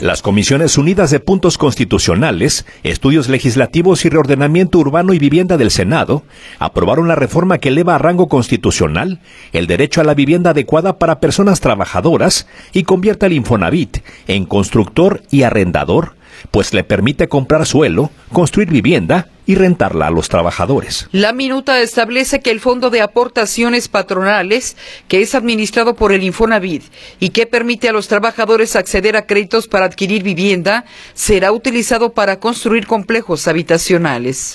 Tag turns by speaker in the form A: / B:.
A: Las Comisiones Unidas de Puntos Constitucionales, Estudios Legislativos y Reordenamiento Urbano y Vivienda del Senado aprobaron la reforma que eleva a rango constitucional el derecho a la vivienda adecuada para personas trabajadoras y convierte al Infonavit en constructor y arrendador, pues le permite comprar suelo, construir vivienda y rentarla a los trabajadores.
B: La minuta establece que el Fondo de Aportaciones Patronales, que es administrado por el Infonavit y que permite a los trabajadores acceder a créditos para adquirir vivienda, será utilizado para construir complejos habitacionales.